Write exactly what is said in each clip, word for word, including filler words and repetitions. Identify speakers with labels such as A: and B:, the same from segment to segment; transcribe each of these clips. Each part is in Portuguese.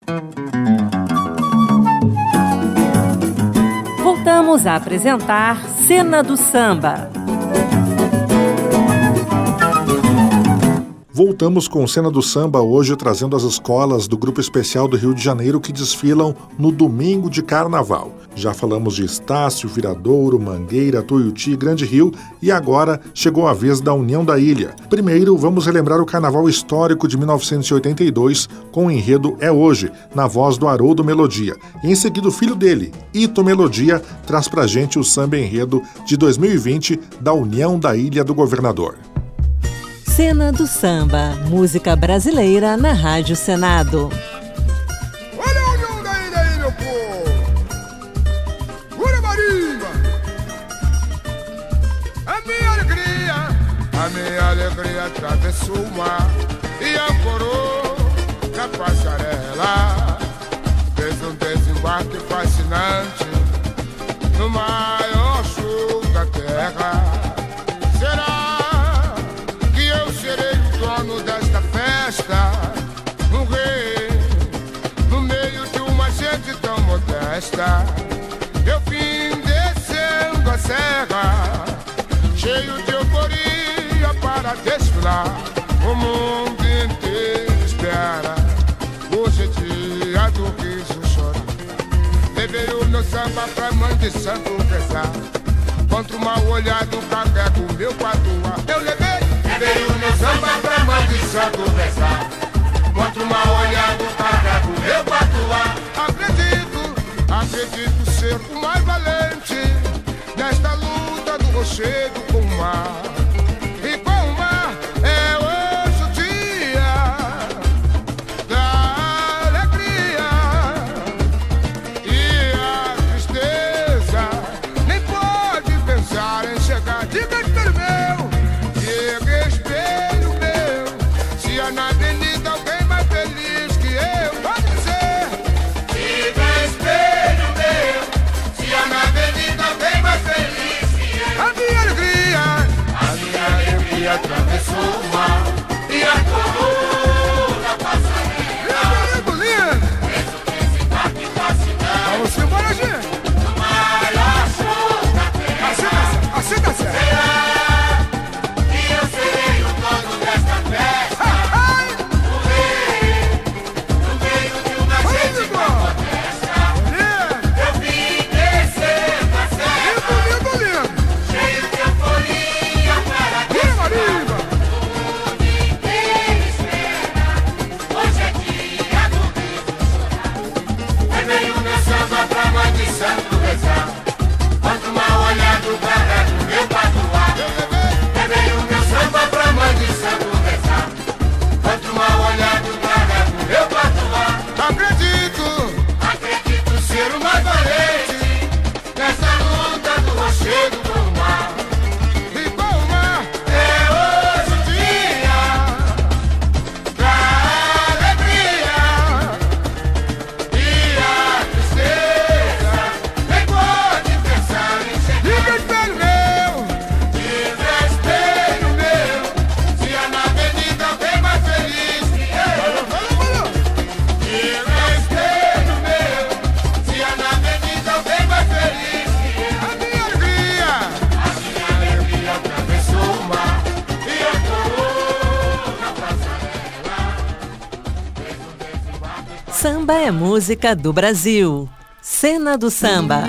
A: Voltamos a apresentar Cena do Samba.
B: Voltamos com Cena do Samba hoje trazendo as escolas do Grupo Especial do Rio de Janeiro que desfilam no domingo de Carnaval. Já falamos de Estácio, Viradouro, Mangueira, Tuiuti, Grande Rio e agora chegou a vez da União da Ilha. Primeiro, vamos relembrar o Carnaval histórico de mil novecentos e oitenta e dois com o enredo É Hoje, na voz do Haroldo Melodia. E em seguida, o filho dele, Ito Melodia, traz pra gente o samba enredo de dois mil e vinte da União da Ilha do Governador.
A: Cena do Samba, música brasileira na Rádio Senado.
C: Olha a União da Ilha aí, meu povo! Ura Marimba! A minha alegria, a minha alegria atravessou o mar e ancorou na passarela. Fez um desembarque fascinante no maior show da terra. Será desta festa, um rei no meio de uma gente tão modesta. Eu vim descendo a serra, cheio de euforia para desfilar. O mundo inteiro espera, hoje é dia do riso chorar. Levei o meu samba pra mãe de santo rezar, contra o mal olhado carrego o meu patuá. Eu levei Levei o meu samba pra mãe de santo rezar, contra o mal olhado carrego o meu patuá. Acredito, acredito ser o mais valente nesta luta do rochedo com o mar. E com o mar é hoje o dia da alegria, e a tristeza nem pode pensar em chegar. Diga espelho meu, diga espelho meu, se há na avenida alguém mais feliz que eu, pode dizer. Diga espelho meu, se há na avenida alguém mais feliz que eu. A minha alegria, a minha alegria atravessou o mar e ancorou na passarela. Meu amigo lindo, fez o desembarque fascinante. Vamos embora, gente. No maior show da terra. Assim tá certo, assim tá certo. Será que eu serei o dono desta festa? O rei, no meio de uma gente tão modesta. Eu vim descendo a serra, cheio de euforia para desfilar. O mundo inteiro espera, hoje é dia do riso chorar. Levei o meu samba pra mãe de santo rezar, quanto mal olhado carrego o meu patuá. Levei o meu samba pra mãe de santo rezar, quanto mal olhado carrego o meu patuá. Acredito, acredito ser o mais valente nessa luta do rochedo com o mar. E com o mar é hoje o dia da alegria, e a tristeza nem pode pensar em chegar. Diga espelho meu, diga espelho meu, se há na avenida alguém mais feliz que eu. Diga espelho meu, se há na avenida alguém mais feliz que eu. A minha alegria, a minha alegria atravessou o mar e ancorou na passarela. Fez um desembarque.
A: Samba é música do Brasil. Cena do Samba.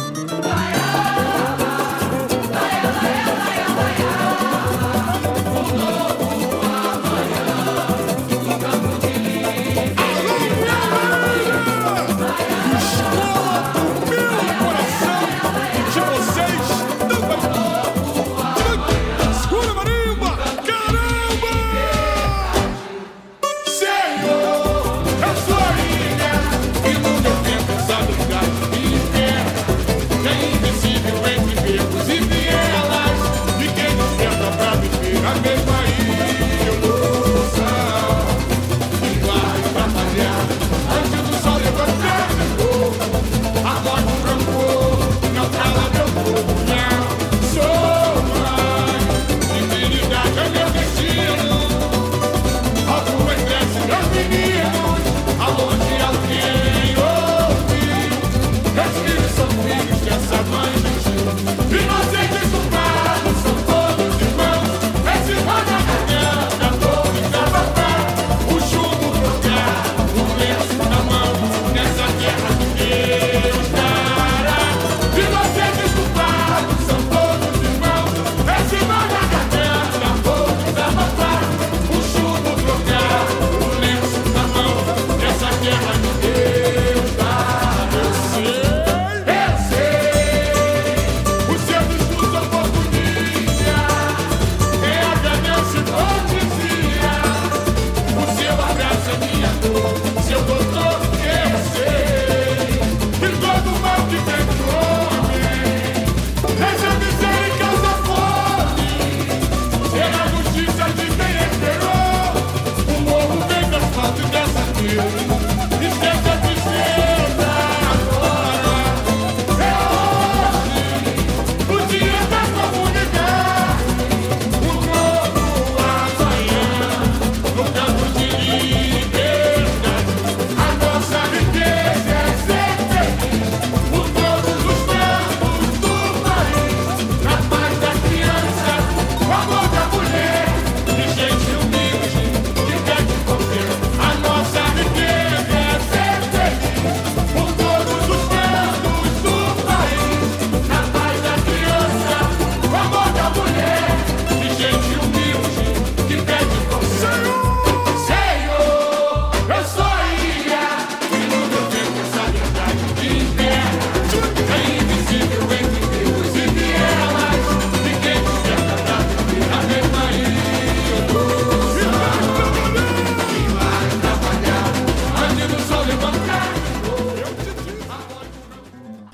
C: De vocês, escura marimba, caramba! Senhor, eu sou a ilha, e no meu tempo só lugar de inferno.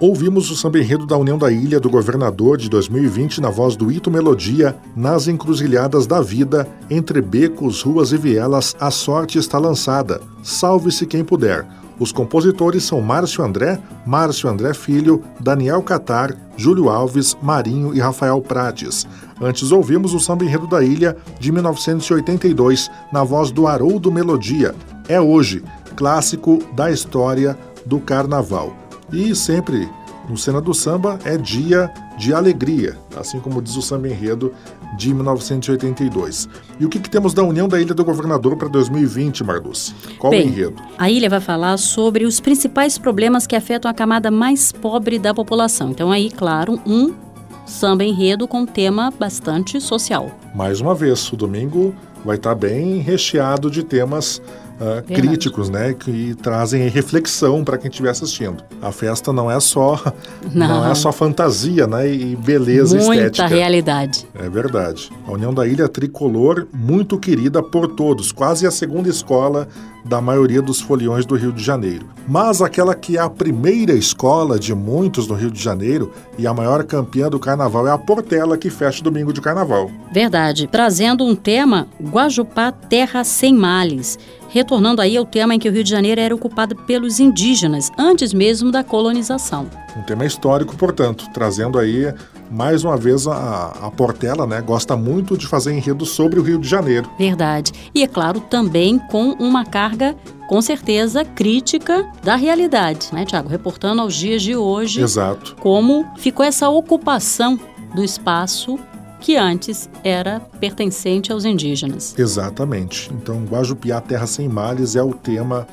B: Ouvimos o samba enredo da União da Ilha do Governador de dois mil e vinte na voz do Ito Melodia, Nas encruzilhadas da vida, entre becos, ruas e vielas, a sorte está lançada, salve-se quem puder. Os compositores são Márcio André, Márcio André Filho, Daniel Catar, Júlio Alves, Marinho e Rafael Prates. Antes ouvimos o samba enredo da Ilha de mil novecentos e oitenta e dois na voz do Haroldo Melodia, É Hoje, clássico da história do Carnaval. E sempre no Cena do Samba é dia de alegria, assim como diz o samba enredo de mil novecentos e oitenta e dois. E o que, que temos da União da Ilha do Governador para dois mil e vinte, Marluce? Qual
D: Bem,
B: o enredo?
D: A ilha vai falar sobre os principais problemas que afetam a camada mais pobre da população. Então aí, claro, um samba enredo com tema bastante social.
B: Mais uma vez, o domingo vai estar bem recheado de temas Uh, críticos, né, que trazem reflexão para quem estiver assistindo. A festa não é só não, não é só fantasia, né, e beleza
D: Muita
B: estética.
D: Muita realidade.
B: É verdade. A União da Ilha Tricolor, muito querida por todos, quase a segunda escola da maioria dos foliões do Rio de Janeiro. Mas aquela que é a primeira escola de muitos no Rio de Janeiro e a maior campeã do carnaval é a Portela, que fecha o domingo de carnaval.
D: Verdade. Trazendo um tema, Guajupá, Terra Sem Males. Retornando aí ao tema em que o Rio de Janeiro era ocupado pelos indígenas, antes mesmo da colonização.
B: Um tema histórico, portanto, trazendo aí, mais uma vez, a, a Portela, né, gosta muito de fazer enredos sobre o Rio de Janeiro.
D: Verdade. E, é claro, também com uma carga, com certeza, crítica da realidade, né, Tiago? Reportando aos dias de hoje.
B: Exato.
D: Como ficou essa ocupação do espaço que antes era pertencente aos indígenas.
B: Exatamente. Então, Guajupiá, Terra Sem Males é o tema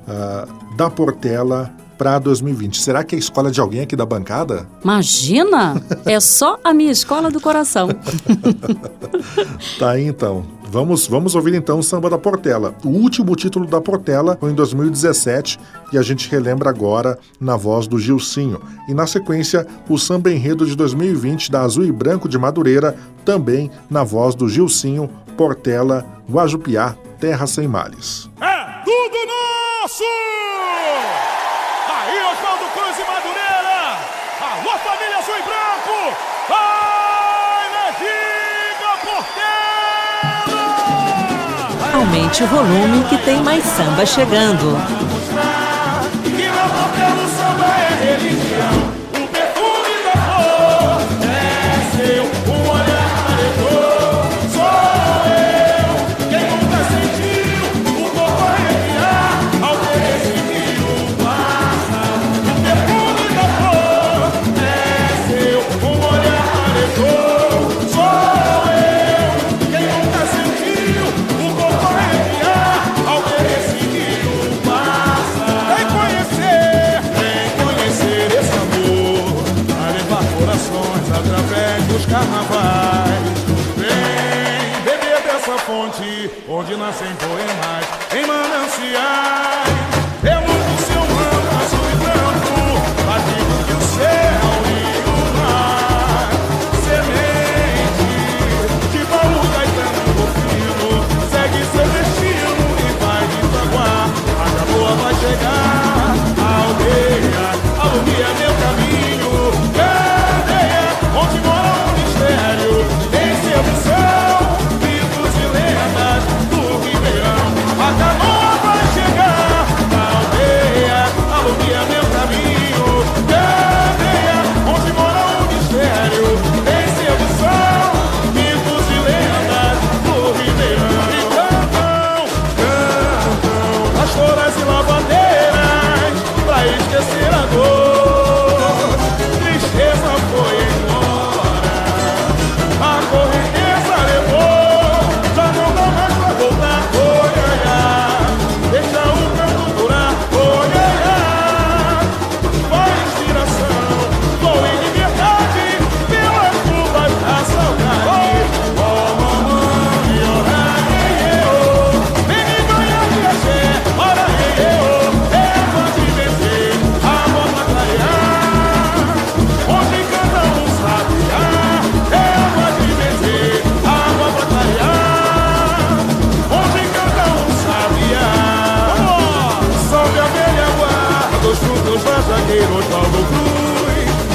B: uh, da Portela para dois mil e vinte. Será que é a escola de alguém aqui da bancada?
D: Imagina! É só a minha escola do coração.
B: Tá aí, então. Vamos, vamos ouvir então o Samba da Portela. O último título da Portela foi em dois mil e dezessete e a gente relembra agora na voz do Gilcinho. E na sequência, o Samba Enredo de dois mil e vinte da Azul e Branco de Madureira, também na voz do Gilcinho, Portela, Guajupiá, Terra Sem Males.
E: É tudo nosso! Aí, Oswaldo Cruz e Madureira! Alô, família Azul e Branco! Vai, Legiga Portela!
A: Aumente o volume que tem mais samba chegando.
E: Que na Portela o samba é religião. O perfume da flor é seu, o olhar aretou. Sou eu, quem nunca sentiu o corpo arrepiar ao ver esse rio passa. O perfume da flor é seu, o olhar aretou. Sou eu, quem nunca sentiu o corpo arrepiar ao ver esse rio passa. Vem conhecer, vem conhecer esse amor, a levar corações através dos carnavais. Vem beber dessa fonte, onde nascem poemas em mananciais. Pelo do seu manto azul e branco, batido que o céu e o mar. Semente de baú caetano fino, segue seu destino e vai desaguar. A Jaboa vai chegar, a aldeia, alumia meu caminho. Cadeia, onde mora um mistério, tem sedução, mitos e lendas do Ribeirão. A canoa vai chegar, a aldeia, alumia meu caminho. Cadeia, onde mora um mistério, tem sedução, mitos e lendas do Ribeirão. E cantam, cantam, pastoras e lavadeiras, pra esquecer a dor. Tristeza foi embora, a correnteza levou, já não dá mais pra voltar. Oi, ai, ai, deixa o canto durar. Oi, ai, ai, vai inspiração, flor e liberdade, pelas curvas da saudade. Oh, mamãe, ora, ei, eu, vem me ganhar de axé, ora, ei, eu, é pra te vencer, a volta clarear, onde canta um sabiá, é pra te vencer, a volta clarear, onde canta um sabiá. Salve a velha guarda, dos frutos vazagueiros, Oswaldo Cruz.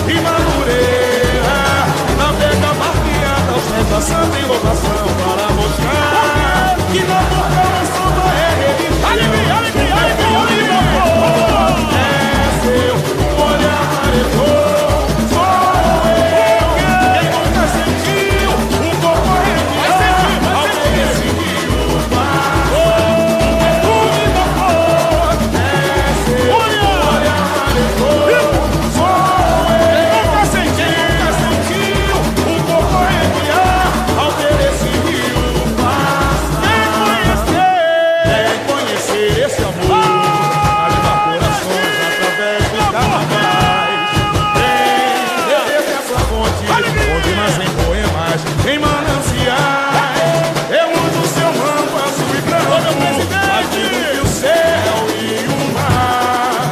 E: e Madureira. Navega barqueada aos pés da santa inovação para mostrar que na boca o samba é religião. Alegria, alegria, alegria, alegria. É seu olhar aretou, sou eu. Quem nunca sentiu um corpo arrepiar ao ver esse rio passar. Perfume da flor, é seu olhar aretou, sou eu. Quem nunca sentiu, nunca sentiu um corpo arrepiar ao ver esse rio passar. Quem conhecer, quem conhecer esse amor, animar corações através dos carnavais. Vem beber dessa fonte, onde nascem poemas em mananciais. Eu uso seu manto azul e branco, batido que o céu e o mar.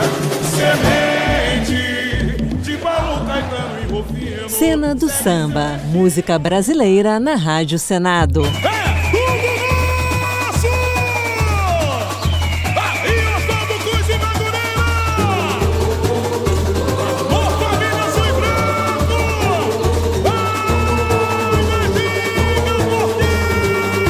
E: Semente de Paulo Caetano e Rufino.
A: Cena do Samba, música brasileira na Rádio Senado.
E: É tudo nosso! Bahia, Santo Cruz e Madureira! Por família azul e branco! Vai, Betinho Porteiro!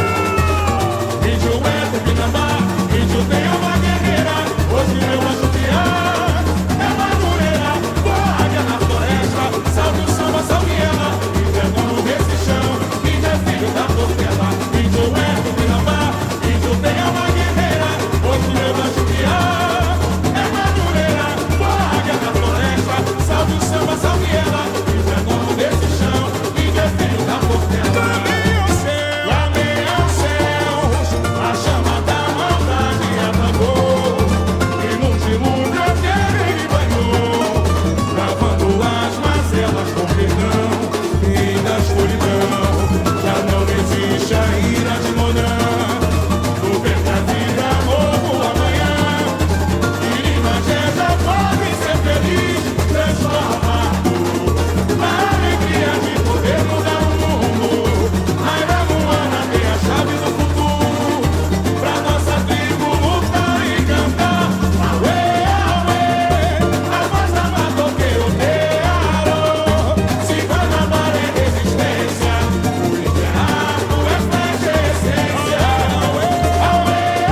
E: Índio é Tupinambá, índio tem alma guerreira. Hoje meu anjo piar é Madureira. Boa águia na floresta, salve o samba, salve ela. Invernando nesse chão, índio é filho da portela. Índio é Tupinambá, índio tem alma guerreira. Hoje meu anjo piar é Madureira. Boa águia na floresta, salve o samba, salve ela. Invernando nesse chão, índio é filho da portela. Clamei ao céu, clamei aos céus, a chama da maldade apagou. E num dilúvio a terra ele banhou, lavando as mazelas com perdão. Fim da escuridão, já não existe a ira de Monã. No verdade amor, amanhã, e Magé já pode ser feliz, transformado na alegria de poder mudar o mundo. Raira Moana tem a chave do futuro, pra nossa tribo lutar e cantar. Auê, auê, a voz da matoqueiro tearo. Se Guanabara é resistência, o enterrado é fé de essência. Auê, auê,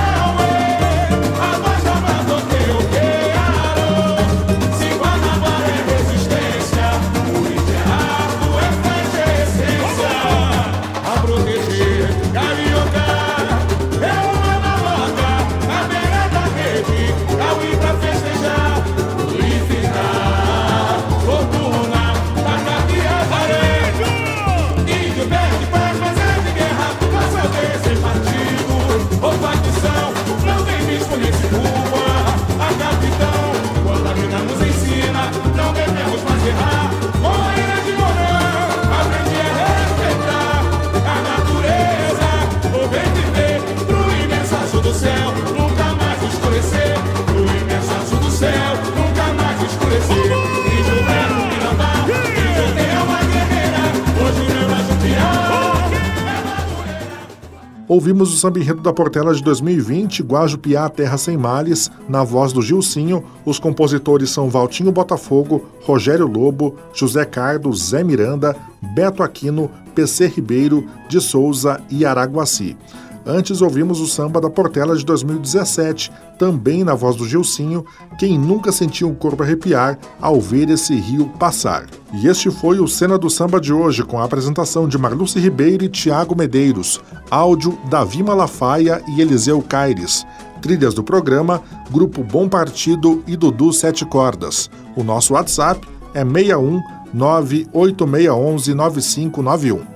E: a voz da matoqueiro tearo. Se Guanabara é resistência, o enterrado é fé de essência. A proteger Carioca é uma maloca, na beira da rede, Cauí pra festejar, purificar, fortuna, tacar e avarejo. Índio perde paz, mas é de guerra, mas eu tenho sem partido ou facção, não tem bispo nem circula. A capitão, quando a vida nos ensina, não devemos mais errar. Moreira de Morã, aprendi a respeitar a natureza, o bem viver, pro imenso azul do céu, nunca mais escurecer. Pro imenso azul do céu, nunca mais escurecer. Índio é Tupinambá, índio tem alma guerreira. Hoje meu anjo piar é Madureira.
B: Ouvimos o samba enredo da Portela de dois mil e vinte, Guajupiá, Terra Sem Males, na voz do Gilcinho. Os compositores são Valtinho Botafogo, Rogério Lobo, José Cardo, Zé Miranda, Beto Aquino, P C Ribeiro, de Souza e Araguaci. Antes ouvimos o samba da Portela de dois mil e dezessete, também na voz do Gilcinho, Quem Nunca Sentiu o Corpo Arrepiar ao Ver Esse Rio Passar. E este foi o Cena do Samba de hoje, com a apresentação de Marluce Ribeiro e Tiago Medeiros, áudio Davi Malafaia e Eliseu Caires, trilhas do programa Grupo Bom Partido e Dudu Sete Cordas. O nosso WhatsApp é seis um nove oito seis um um nove cinco nove um.